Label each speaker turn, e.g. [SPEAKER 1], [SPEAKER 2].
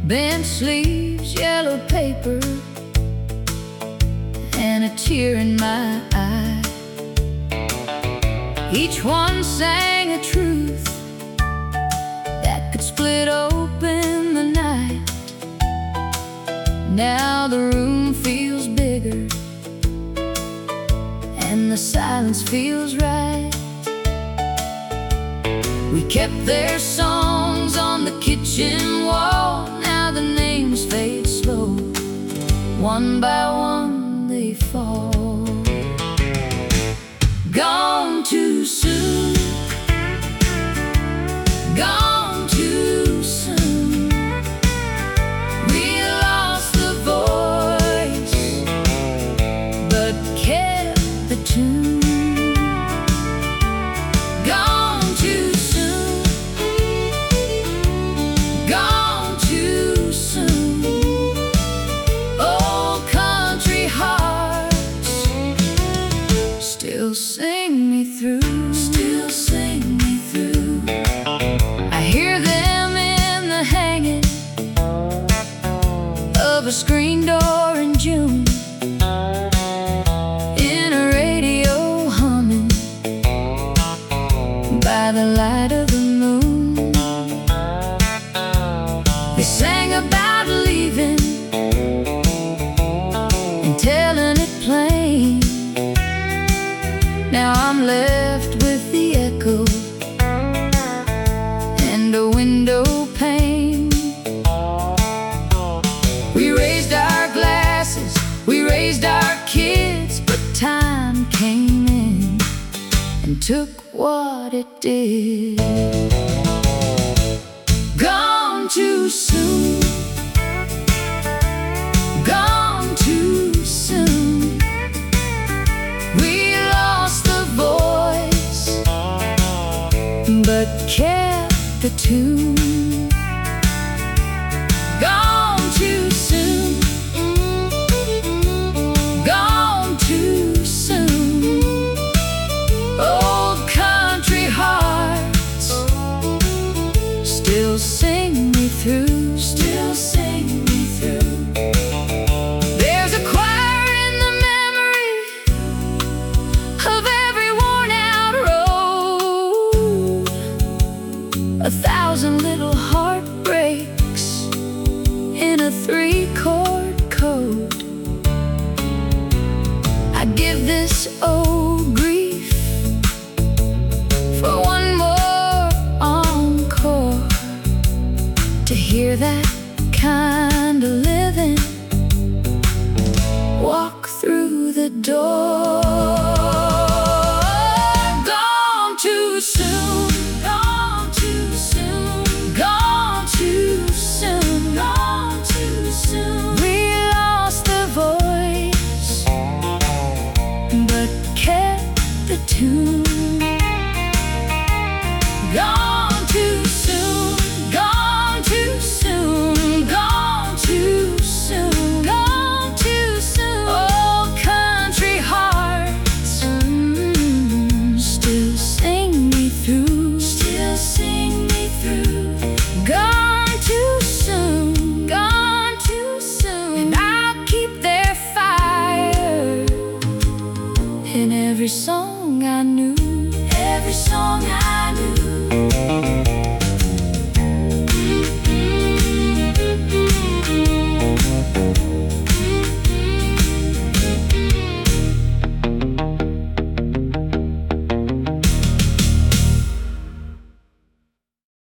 [SPEAKER 1] bent sleeves, yellow paper, and a tear in my eye. Each one sang a truth that could split open the night. Now the room feels bigger and the silence feels right. We kept their songs on the kitchen wall. Now the names fade slow. One by one they fall. Gone too soon. Gone too soon. We lost the voice, but kept the tune. Gone too soon. Gone too soon. Old country hearts still sing me through. Still sing me through. I hear them in the hanging of a screen door in June, in a radio humming by the light of the moon. They sang about leaving and telling it plain. Now I'm left with the echo and a window pane. We raised our glasses, we raised our kids, but time came in and took what it did. Gone too soon. Gone too soon. We lost the voice, but kept the tune. Gone too soon. Gone too soon. Old country hearts still sing me through. Still sing me through. There's a choir in the memory of every worn out road, 1,000 little heartbreaks in a 3-chord code. I give this old grief for one more encore, to hear that